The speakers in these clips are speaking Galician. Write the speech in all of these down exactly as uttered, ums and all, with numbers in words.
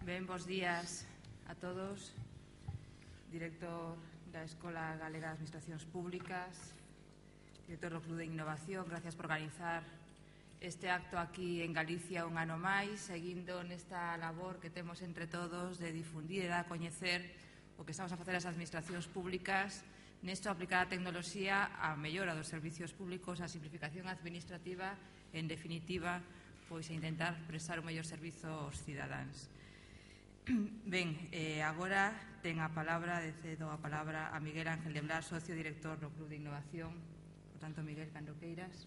Ben, bos días a todos. Director da Escola Galega de Administracións Públicas, director do Club de Innovación, gracias por organizar este acto aquí en Galicia un ano máis, seguindo nesta labor que temos entre todos de difundir e dar a coñecer o que estamos a facer as administracións públicas nesto aplicar a tecnoloxía á mellora dos servicios públicos, a simplificación administrativa, en definitiva, pois a intentar prestar un mellor servizo aos cidadáns. Ben, eh, agora ten a palabra, cedo a palabra a Miguel Ángel de Blas, socio director do Club de Innovación. Por tanto, Miguel, cando queiras.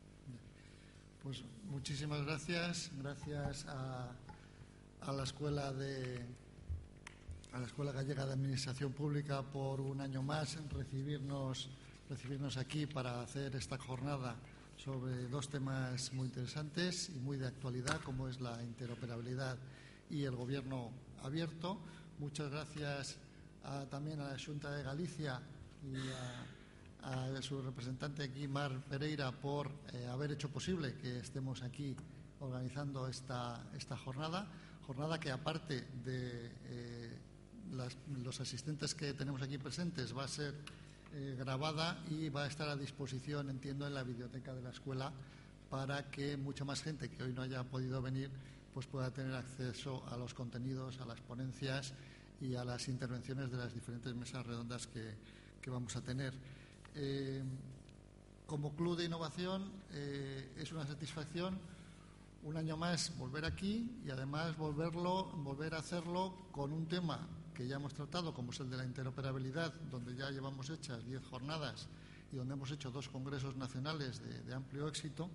Pues muchísimas gracias. Gracias a, a la Escuela de a la Escuela Gallega de Administración Pública por un año más recibirnos, recibirnos aquí para hacer esta jornada sobre dos temas muy interesantes y muy de actualidad, como es la interoperabilidad y el gobierno abierto. Muchas gracias a, también a la Xunta de Galicia y a, a su representante aquí, Mar Pereira, por eh, haber hecho posible que estemos aquí organizando esta, esta jornada. Jornada que, aparte de eh, las, los asistentes que tenemos aquí presentes, va a ser eh, grabada y va a estar a disposición, entiendo, en la biblioteca de la escuela, para que mucha más gente que hoy no haya podido venir pues pueda tener acceso a los contenidos, a las ponencias y a las intervenciones de las diferentes mesas redondas que, que vamos a tener. Eh, como Club de Innovación eh, es una satisfacción un año más volver aquí y además volverlo, volver a hacerlo con un tema que ya hemos tratado, como es el de la interoperabilidad, donde ya llevamos hechas diez jornadas y donde hemos hecho dos congresos nacionales de, de amplio éxito.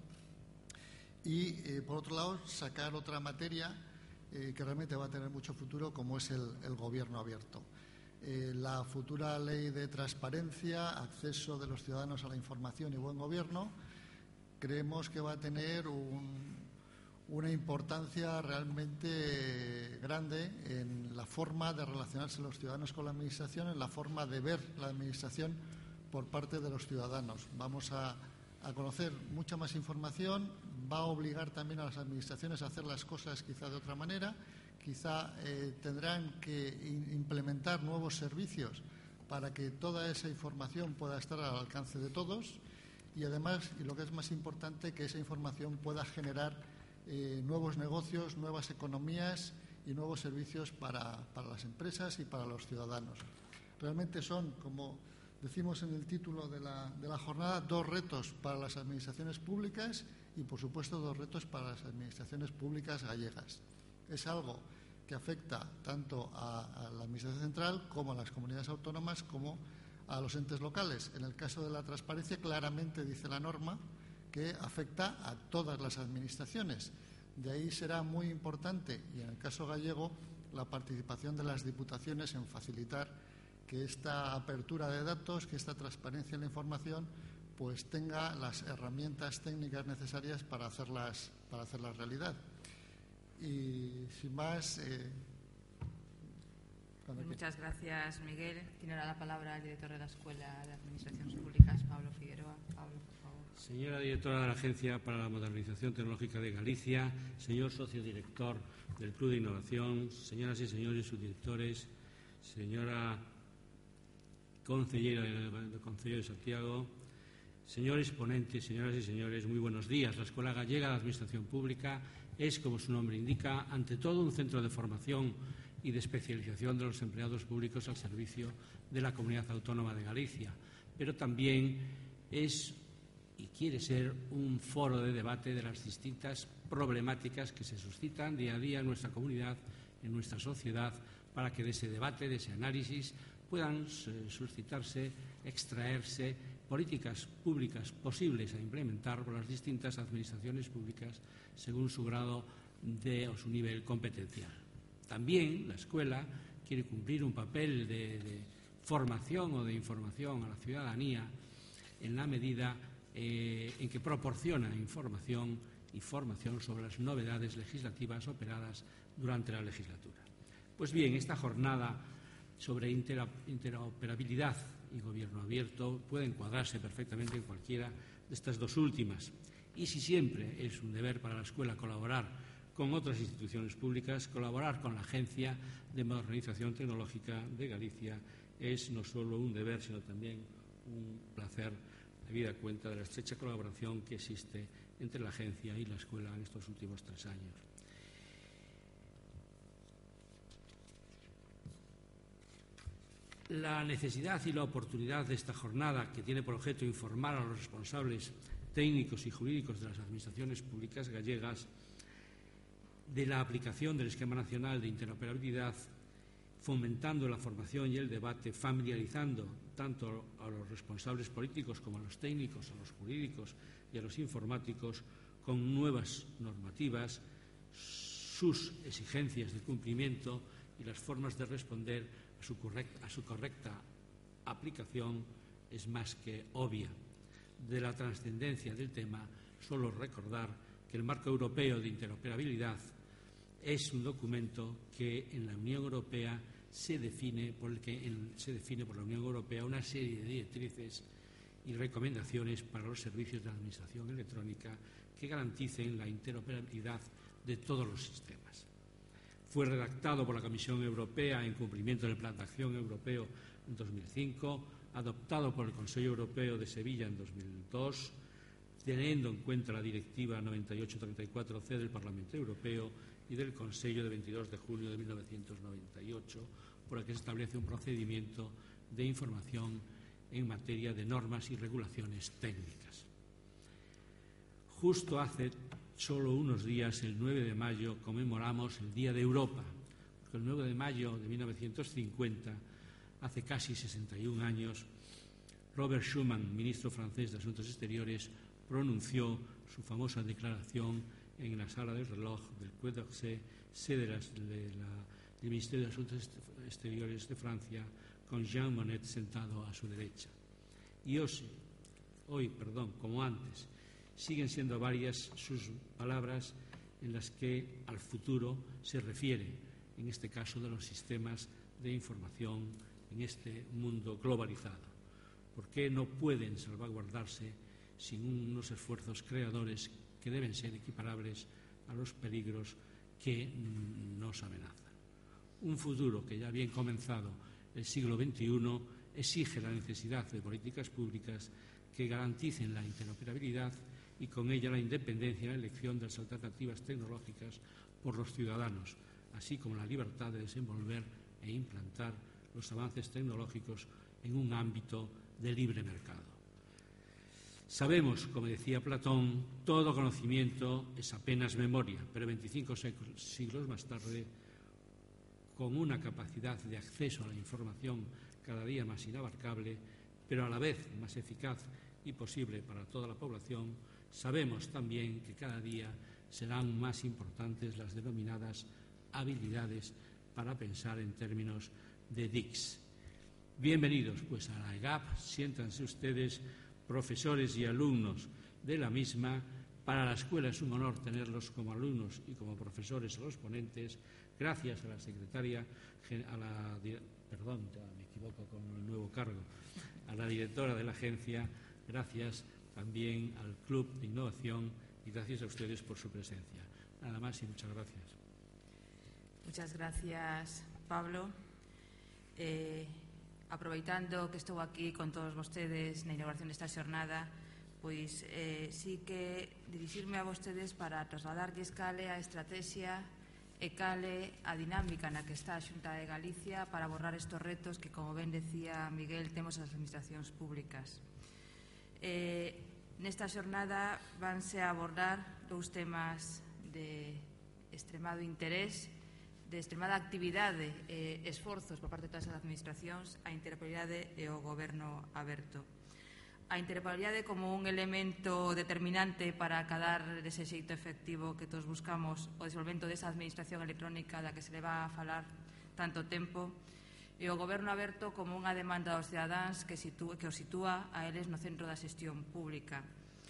Y, eh, por otro lado, sacar otra materia eh, que realmente va a tener mucho futuro, como es el, el gobierno abierto. Eh, la futura ley de transparencia, acceso de los ciudadanos a la información y buen gobierno, creemos que va a tener un, una importancia realmente grande en la forma de relacionarse los ciudadanos con la Administración, en la forma de ver la Administración por parte de los ciudadanos. Vamos a a conocer mucha más información, va a obligar también a las administraciones a hacer las cosas quizá de otra manera, quizá eh, tendrán que implementar nuevos servicios para que toda esa información pueda estar al alcance de todos y además, y lo que es más importante, que esa información pueda generar eh, nuevos negocios, nuevas economías y nuevos servicios para, para las empresas y para los ciudadanos. Realmente son, como decimos en el título de la, de la jornada, dos retos para las administraciones públicas y, por supuesto, dos retos para las administraciones públicas gallegas. Es algo que afecta tanto a, a la Administración central como a las comunidades autónomas como a los entes locales. En el caso de la transparencia, claramente dice la norma que afecta a todas las administraciones. De ahí será muy importante, y en el caso gallego, la participación de las diputaciones en facilitar que esta apertura de datos, que esta transparencia en la información, pues tenga las herramientas técnicas necesarias para hacerlas, para hacerlas realidad. Y sin más... Eh, Muchas gracias, Miguel. Tiene ahora la palabra el director de la Escuela de Administraciones Públicas, Pablo Figueroa. Pablo, por favor. Señora directora de la Agencia para la Modernización Tecnológica de Galicia, señor socio director del Club de Innovación, señoras y señores subdirectores, señora Concejero del Concello de Santiago, señores ponentes, señoras y señores, muy buenos días. La Escuela Gallega de Administración Pública es, como su nombre indica, ante todo un centro de formación y de especialización de los empleados públicos al servicio de la Comunidad Autónoma de Galicia, pero también es y quiere ser un foro de debate de las distintas problemáticas que se suscitan día a día en nuestra comunidad, en nuestra sociedad, para que de ese debate, de ese análisis, puedan suscitarse, extraerse políticas públicas posibles a implementar por las distintas administraciones públicas según su grado de, o su nivel competencial. También la escuela quiere cumplir un papel de, de formación o de información a la ciudadanía en la medida eh, en que proporciona información y formación sobre las novedades legislativas operadas durante la legislatura. Pues bien, esta jornada sobre interoperabilidad y gobierno abierto puede encuadrarse perfectamente en cualquiera de estas dos últimas. Y si siempre es un deber para la escuela colaborar con otras instituciones públicas. Colaborar con la Agencia de Modernización Tecnológica de Galicia es no solo un deber, sino también un placer, habida cuenta de la estrecha colaboración que existe entre la agencia y la escuela en estos últimos tres años. La necesidad y la oportunidad de esta jornada, que tiene por objeto informar a los responsables técnicos y jurídicos de las administraciones públicas gallegas de la aplicación del Esquema Nacional de Interoperabilidad, fomentando la formación y el debate, familiarizando tanto a los responsables políticos como a los técnicos, a los jurídicos y a los informáticos con nuevas normativas, sus exigencias de cumplimiento y las formas de responder a su correcta, a su correcta aplicación es más que obvia. De la trascendencia del tema, solo recordar que el Marco Europeo de Interoperabilidad es un documento que en la Unión Europea se define por el que en, se define por la Unión Europea una serie de directrices y recomendaciones para los servicios de administración electrónica que garanticen la interoperabilidad de todos los sistemas. Fue redactado por la Comisión Europea en cumplimiento del Plan de Acción Europeo en dos mil cinco, adoptado por el Consejo Europeo de Sevilla en dos mil dos, teniendo en cuenta la Directiva noventa y ocho treinta y cuatro C del Parlamento Europeo y del Consejo de veintidós de julio de mil novecientos noventa y ocho, por el que se establece un procedimiento de información en materia de normas y regulaciones técnicas. Justo hace solo unos días, el nueve de mayo, conmemoramos el Día de Europa, porque el nueve de mayo de mil novecientos cincuenta, hace casi sesenta y un años, Robert Schuman, ministro francés de Asuntos Exteriores, pronunció su famosa declaración en la Sala del Reloj del Quai d'Orsay, sede de la, del Ministerio de Asuntos Exteriores de Francia, con Jean Monnet sentado a su derecha. Y hoy, hoy perdón, como antes, siguen siendo varias sus palabras en las que al futuro se refiere, en este caso de los sistemas de información en este mundo globalizado. ¿Por qué no pueden salvaguardarse sin unos esfuerzos creadores que deben ser equiparables a los peligros que nos amenazan? Un futuro que ya bien comenzado el siglo veintiuno exige la necesidad de políticas públicas que garanticen la interoperabilidad y con ella la independencia en la elección de las alternativas tecnológicas por los ciudadanos, así como la libertad de desenvolver e implantar los avances tecnológicos en un ámbito de libre mercado. Sabemos, como decía Platón, todo conocimiento es apenas memoria, pero veinticinco siglos más tarde, con una capacidad de acceso a la información cada día más inabarcable, pero a la vez más eficaz y posible para toda la población, sabemos también que cada día serán más importantes las denominadas habilidades para pensar en términos de D I C. Bienvenidos pues a la E G A P, siéntanse ustedes, profesores y alumnos de la misma. Para la escuela es un honor tenerlos como alumnos y como profesores a los ponentes. Gracias a la secretaria, a la, perdón, ya me equivoco con el nuevo cargo, a la directora de la agencia, gracias también al Club de Innovación y gracias a ustedes por su presencia. Nada más y muchas gracias. Muchas gracias, Pablo. Eh, aproveitando que estou aquí con todos vostedes na inauguración desta xornada, pois eh, sí que dirixirme a vostedes para trasladarlles cale a estrategia e cale a dinámica na que está a Xunta de Galicia para abordar estes retos que, como ben decía Miguel, temos as administracións públicas. Eh, nesta xornada vanse a abordar dous temas de extremado interés, de extremada actividade e esforzos por parte de todas as administracións, a interoperabilidade e o goberno aberto. A interoperabilidade como un elemento determinante para acadar ese xeito efectivo que todos buscamos, o desenvolvemento desa administración electrónica da que se le va a falar tanto tempo, e o goberno aberto como unha demanda aos cidadáns que, sitúa, que os sitúa a eles no centro da xestión pública.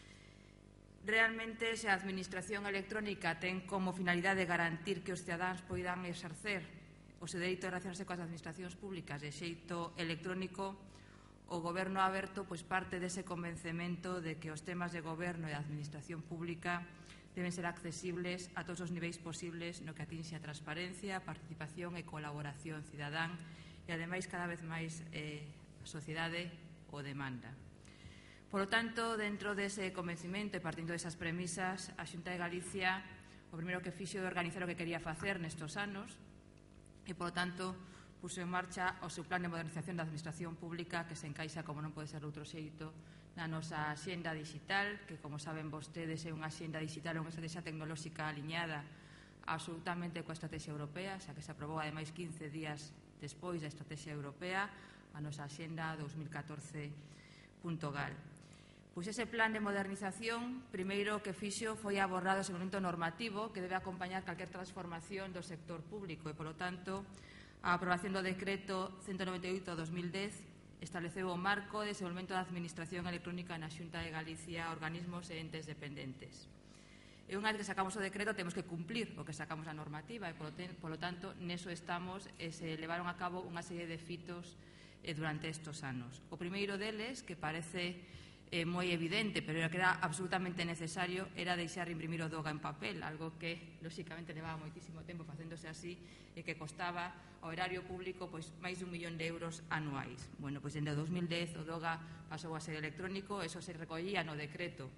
Realmente, se a administración electrónica ten como finalidade garantir que os cidadáns poidan exercer o seu dereito de relacionarse coas administracións públicas de xeito electrónico, o goberno aberto pois parte dese convencemento de que os temas de goberno e de administración pública deben ser accesibles a todos os niveis posibles no que atinxe a transparencia, participación e colaboración cidadán e, ademais, cada vez máis eh, a sociedade o demanda. Por lo tanto, dentro dese convencimento e partindo desas premisas, a Xunta de Galicia o primeiro que fixo de organizar o que quería facer nestos anos e, por lo tanto, puso en marcha o seu plan de modernización da administración pública que se encaixa, como non pode ser de outro xeito, na nosa axenda digital, que, como saben vostedes, é unha axenda digital, unha estrategia tecnolóxica aliñada absolutamente coa estrategia europea, xa que se aprobou, ademais, quince días despois da estrategia europea, a nosa axenda dos mil catorce punto gal. Pois ese plan de modernización, primeiro que fixo foi abordar o desenvolvemento normativo que debe acompañar calquer transformación do sector público e, polo tanto, a aprobación do decreto ciento noventa e oito barra dos mil dez estableceu o marco de desenvolvemento da administración electrónica na Xunta de Galicia, organismos e entes dependentes. E unha vez que sacamos o decreto temos que cumplir o que sacamos a normativa e, polo, ten, polo tanto, neso estamos e se levaron a cabo unha serie de fitos eh, durante estes anos. O primeiro deles, que parece eh, moi evidente, pero que era absolutamente necesario, era deixar de imprimir o D O G A en papel, algo que, lóxicamente, levaba moitísimo tempo facéndose así e que costaba ao erario público pois, máis dun millón de euros anuais. Bueno, pois, dende o dos mil dez o D O G A pasou a ser electrónico, eso se recollía no decreto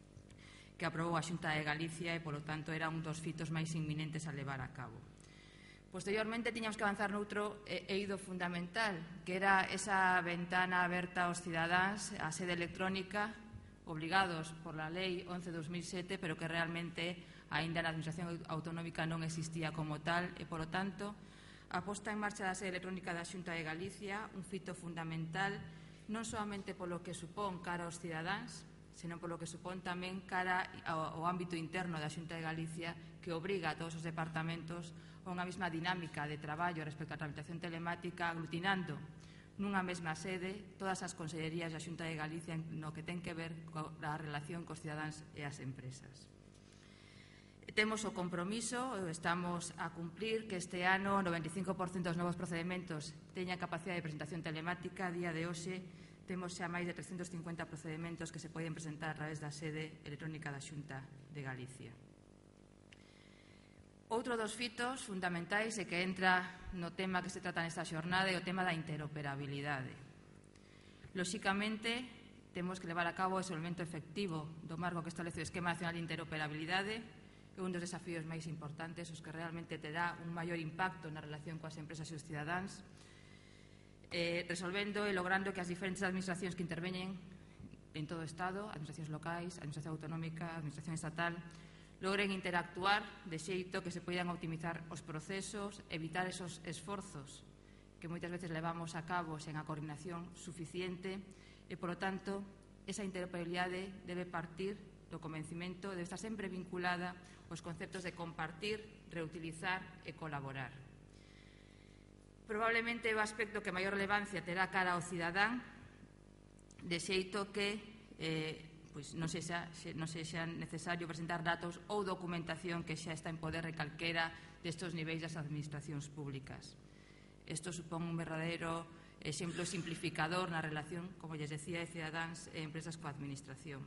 que aprobou a Xunta de Galicia e, polo tanto, era un dos fitos máis inminentes a levar a cabo. Posteriormente, tiñamos que avanzar noutro eido fundamental, que era esa ventana aberta aos cidadáns, a sede electrónica, obligados por la Lei once barra dos mil sete, pero que realmente aínda na Administración Autonómica non existía como tal e, polo tanto, a posta en marcha da sede electrónica da Xunta de Galicia, un fito fundamental non solamente polo que supón cara aos cidadáns, senón polo que supón tamén cara ao, ao ámbito interno da Xunta de Galicia, que obriga a todos os departamentos a unha mesma dinámica de traballo respecto á tramitación telemática, aglutinando nunha mesma sede todas as consellerías da Xunta de Galicia no que ten que ver coa relación cos cidadáns e as empresas. Temos o compromiso, estamos a cumplir, que este ano o noventa e cinco por cento dos novos procedementos teña capacidade de presentación telemática. A día de hoxe temos xa máis de trescentos cincuenta procedementos que se poden presentar a través da sede electrónica da Xunta de Galicia. Outro dos fitos fundamentais e que entra no tema que se trata nesta xornada é o tema da interoperabilidade. Lóxicamente, temos que levar a cabo o desenvolvemento efectivo do marco que establece o Esquema Nacional de Interoperabilidade, é un dos desafíos máis importantes, os que realmente terá un maior impacto na relación coas empresas e os cidadáns, eh, resolvendo e logrando que as diferentes administracións que interveñen en todo o Estado, administracións locais, administración autonómica, administración estatal, logren interactuar de xeito que se poidan optimizar os procesos, evitar esos esforzos que moitas veces levamos a cabo sen a coordinación suficiente e, polo tanto, esa interoperabilidade debe partir do convencimento, debe estar sempre vinculada aos conceptos de compartir, reutilizar e colaborar. Probablemente o aspecto que maior relevancia terá cara ao cidadán, de xeito que eh, pois non sexa, non sexa necesario presentar datos ou documentación que xa está en poder de calquera destes niveis das administracións públicas. Isto supón un verdadeiro exemplo simplificador na relación, como lles decía, de cidadáns e empresas coa administración.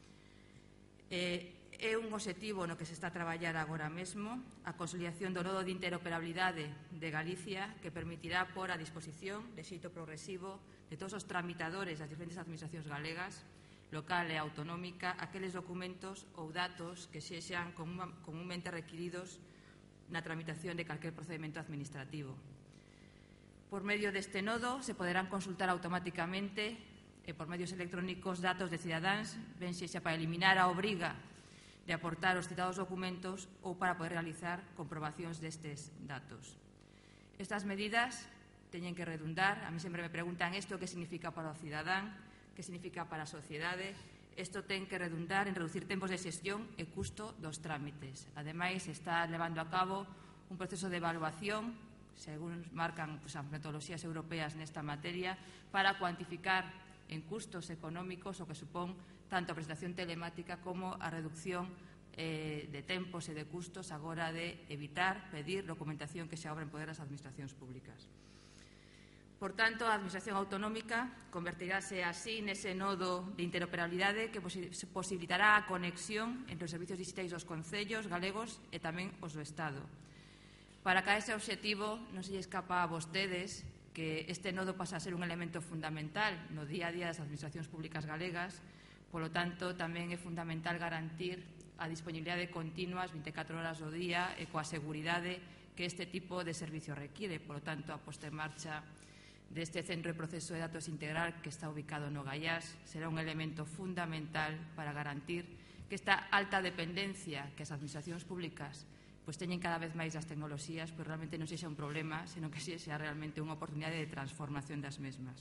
Eh, é un obxectivo no que se está a traballar agora mesmo a consolidación do nodo de interoperabilidade de Galicia, que permitirá pôr a disposición de xeito progresivo de todos os tramitadores das diferentes administracións galegas, local e autonómica, aqueles documentos ou datos que sexan comúnmente requiridos na tramitación de calquer procedimento administrativo. Por medio deste nodo se poderán consultar automáticamente e por medios electrónicos datos de cidadáns, ben sexa para eliminar a obriga de aportar os citados documentos ou para poder realizar comprobacións destes datos. Estas medidas teñen que redundar, a mí sempre me preguntan isto que significa para o cidadán, que significa para a sociedade. Isto ten que redundar en reducir tempos de xestión e custo dos trámites. Ademais, está levando a cabo un proceso de evaluación, según marcan pues, as metodoloxías europeas nesta materia, para cuantificar en custos económicos o que supón tanto a prestación telemática como a reducción eh, de tempos e de custos agora de evitar pedir documentación que se obra en poder das administracións públicas. Por tanto, a Administración Autonómica convertirase así nese nodo de interoperabilidade que posibilitará a conexión entre os servizos digitais dos concellos galegos e tamén os do Estado. Para que a ese obxectivo non se lle escapa a vostedes que este nodo pasa a ser un elemento fundamental no día a día das administracións públicas galegas, polo tanto, tamén é fundamental garantir a disponibilidade continua as vinte e catro horas do día e coa seguridade que este tipo de servicio requiere. Polo tanto, a posta en marcha deste Centro de Proceso de Datos Integral que está ubicado no Gaiás será un elemento fundamental para garantir que esta alta dependencia que as administracións públicas pois teñen cada vez máis das tecnoloxías, pois realmente non sexa un problema, senón que sexa realmente unha oportunidade de transformación das mesmas.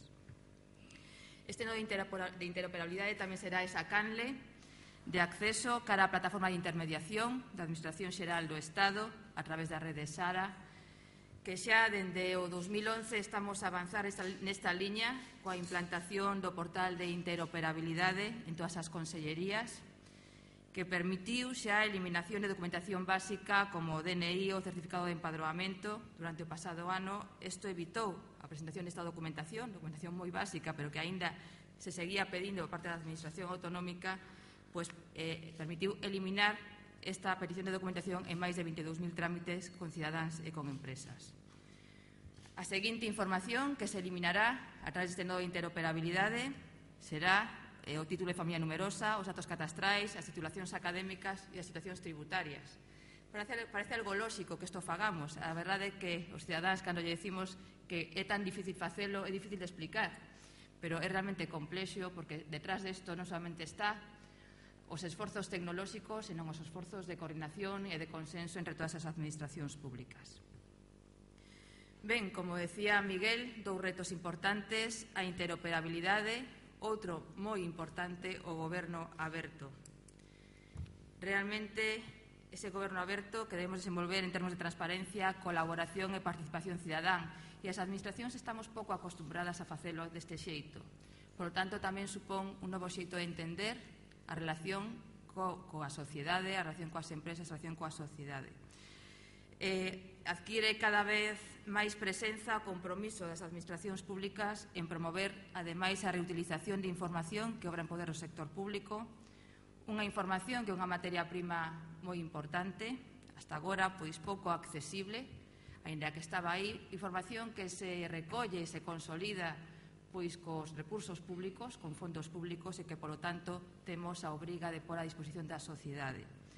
Este nodo de interoperabilidade tamén será esa canle de acceso cara á plataforma de intermediación da Administración Xeral do Estado a través da rede SARA, que xa dende o dos mil once estamos a avanzar nesta liña coa implantación do portal de interoperabilidade en todas as consellerías, que permitiu xa a eliminación de documentación básica como o D N I ou o certificado de empadroamento durante o pasado ano. Isto evitou a presentación desta documentación, documentación moi básica, pero que aínda se seguía pedindo por parte da Administración Autonómica, pois eh, permitiu eliminar esta petición de documentación en máis de vinte e dous mil trámites con cidadáns e con empresas. A seguinte información que se eliminará a través deste nodo de interoperabilidade será eh, o título de familia numerosa, os datos catastrais, as titulacións académicas e as situacións tributarias. Parece, parece algo lóxico que isto fagamos. A verdade é que os cidadáns, cando lle decimos que é tan difícil facelo, é difícil de explicar, pero é realmente complexo porque detrás desto non solamente está os esforzos tecnolóxicos, senón os esforzos de coordinación e de consenso entre todas as administracións públicas. Ben, como decía Miguel, dous retos importantes, a interoperabilidade, outro moi importante, o goberno aberto. Realmente, ese goberno aberto que debemos desenvolver en termos de transparencia, colaboración e participación cidadán, e as administracións estamos pouco acostumbradas a facelo deste xeito. Por lo tanto, tamén supón un novo xeito de entender a relación co, coa sociedade, a relación coas empresas, a relación coa sociedade. Eh, adquire cada vez máis presenza o compromiso das administracións públicas en promover, ademais, a reutilización de información que obra en poder do sector público, unha información que é unha materia prima moi importante, hasta agora, pois pouco accesible, aínda que estaba aí, información que se recolle e se consolida pois cos recursos públicos, con fondos públicos e que, polo tanto, temos a obriga de pôr a disposición da sociedade.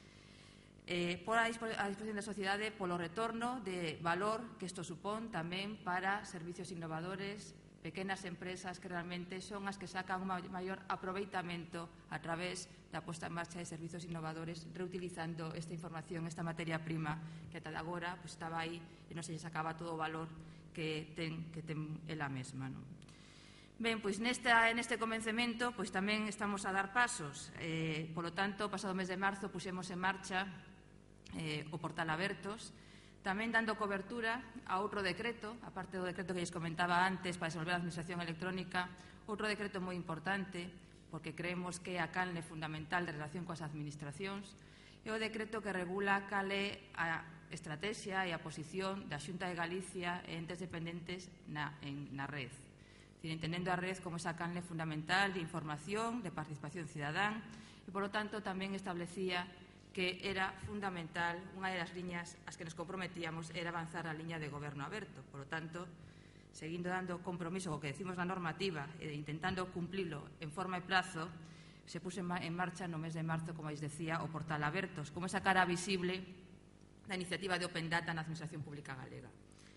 Eh, pôr a disposición da sociedade polo retorno de valor que isto supón tamén para servicios innovadores, pequenas empresas que realmente son as que sacan un maior aproveitamento a través da posta en marcha de servicios innovadores, reutilizando esta información, esta materia prima que ata agora pues, estaba aí e non se lle sacaba todo o valor que ten, que ten ela mesma, non? Ben, pois nesta, neste convencemento pois tamén estamos a dar pasos. Eh, polo tanto, o pasado mes de marzo puxemos en marcha eh, o portal Abertos, tamén dando cobertura a outro decreto, aparte do decreto que lles comentaba antes para desenvolver a administración electrónica, outro decreto moi importante, porque creemos que é a canle fundamental de relación coas administracións, é o decreto que regula cal é a estrategia e a posición da Xunta de Galicia e entes dependentes na, en, na red. Entendendo a red como esa canle fundamental de información, de participación cidadán e, polo tanto, tamén establecía que era fundamental, unha das liñas ás que nos comprometíamos era avanzar a liña de goberno aberto. Por lo tanto, seguindo dando compromiso co que decimos na normativa e intentando cumplilo en forma e plazo, se puso en marcha no mes de marzo, como les decía, o portal Abertos, como esa cara visible da iniciativa de Open Data na Administración Pública Galega.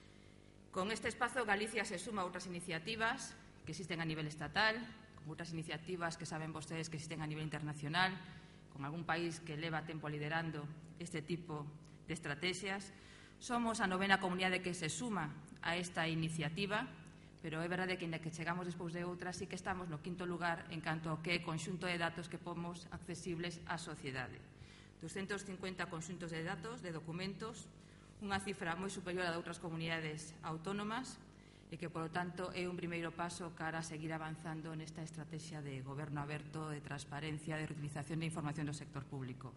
Con este espazo, Galicia se suma a outras iniciativas que existen a nivel estatal, con outras iniciativas que saben vostedes que existen a nivel internacional, con algún país que leva tempo liderando este tipo de estrategias. Somos a novena comunidade que se suma a esta iniciativa, pero é verdade que, inda que chegamos despois de outras, sí que estamos no quinto lugar en canto ao que é conxunto de datos que pomos accesibles á sociedade. doscientos cincuenta conxuntos de datos, de documentos, unha cifra moi superior a de outras comunidades autónomas e que, polo tanto, é un primeiro paso cara a seguir avanzando nesta estrategia de goberno aberto, de transparencia, de reutilización de información do sector público.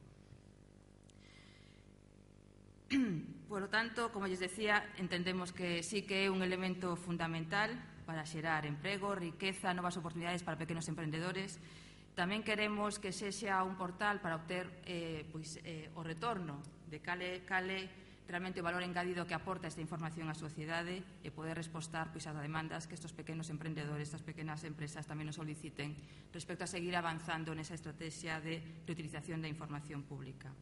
Por lo tanto, como lles decía, entendemos que sí que é un elemento fundamental para xerar emprego, riqueza, novas oportunidades para pequenos emprendedores. Tamén queremos que sexa un portal para obter eh, pois, eh, o retorno de cale, cale realmente o valor engadido que aporta esta información á sociedade e poder respostar pois, ás demandas que estes pequenos emprendedores, estas pequenas empresas tamén nos soliciten respecto a seguir avanzando nesa estrategia de reutilización da información pública.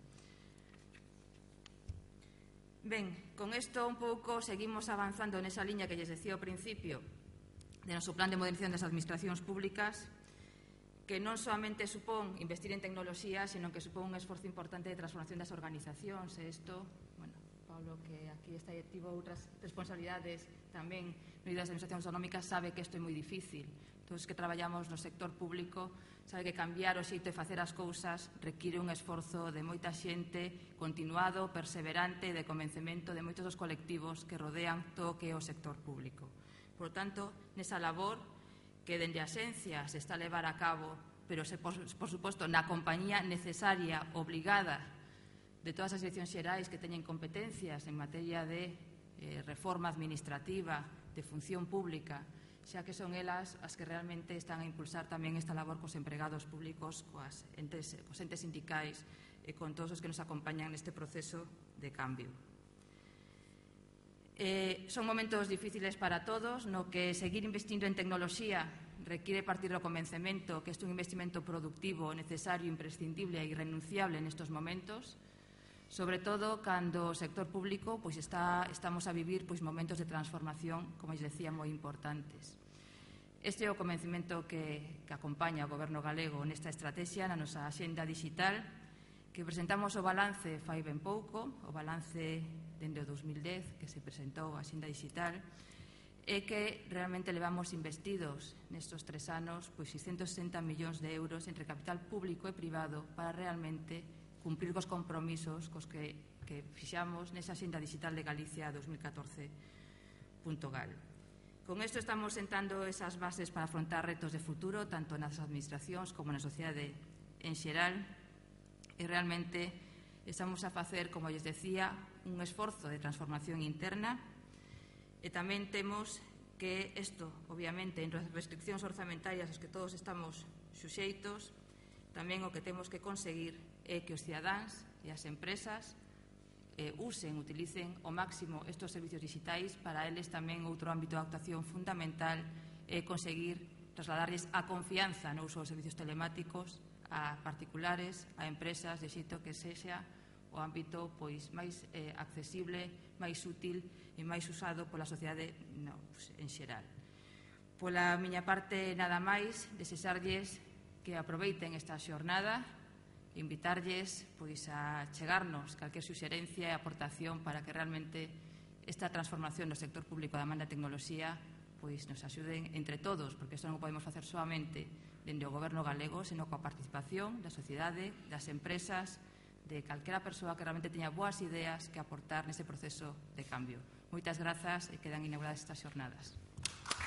Ben, con isto un pouco seguimos avanzando nesa liña que lles decía ao principio de noso plan de modernización das administracións públicas, que non solamente supón investir en tecnoloxía, sino que supón un esforzo importante de transformación das organizacións. E isto, bueno, Pablo, que aquí está tivo outras responsabilidades tamén no das administracións autonómicas, sabe que isto é moi difícil. Todos que traballamos no sector público sabe que cambiar o xeito de facer as cousas require un esforzo de moita xente continuado, perseverante, de convencemento de moitos dos colectivos que rodean todo o que é o sector público. Por tanto, nesa labor que dende a Xencia se está a levar a cabo, pero se, por, por suposto na compañía necesaria, obligada, de todas as direccións xerais que teñen competencias en materia de eh, reforma administrativa, de función pública, xa que son elas as que realmente están a impulsar tamén esta labor cos empregados públicos, coas entes, cos entes sindicais e con todos os que nos acompañan neste proceso de cambio. Eh, son momentos difíciles para todos, no que seguir investindo en tecnoloxía require partir do convencemento que este é un investimento productivo, necesario, imprescindible e irrenunciable nestes momentos, sobre todo cando o sector público pois está, estamos a vivir pois, momentos de transformación, como lles decía, moi importantes. Este é o convencemento que, que acompaña o Goberno galego nesta estrategia, na nosa axenda digital, que presentamos o balance fai ben pouco, o balance dende o dos mil dez, que se presentou a Axenda Digital, e que realmente levamos investidos nestes tres anos pois seiscentos sesenta millóns de euros entre capital público e privado para realmente cumprir cos compromisos cos que, que fixamos nesa Axenda Digital de Galicia dos mil catorce punto gal. Con isto estamos sentando esas bases para afrontar retos de futuro, tanto nas administracións como na sociedade en xeral, e realmente estamos a facer, como lles decía, un esforzo de transformación interna e tamén temos que isto, obviamente, en restriccións orzamentarias aos que todos estamos suxeitos, tamén o que temos que conseguir é que os cidadáns e as empresas eh, usen, utilicen ao máximo estes servicios digitais. Para eles tamén outro ámbito de actuación fundamental é conseguir trasladarles a confianza no uso dos servicios telemáticos a particulares, a empresas, de xeito que sexa o ámbito pois máis eh, accesible, máis útil e máis usado pola sociedade no, pues, en xeral. Pola miña parte, nada máis, desexarlles que aproveiten esta xornada e invitarlles pois, a chegarnos calquer suxerencia e aportación para que realmente esta transformación do sector público da man da tecnoloxía pois, nos axuden entre todos, porque isto non o podemos facer solamente dende o Goberno galego, senón coa participación da sociedade, das empresas, de calquera persoa que realmente teña boas ideas que aportar nese proceso de cambio. Moitas grazas e quedan inauguradas estas xornadas.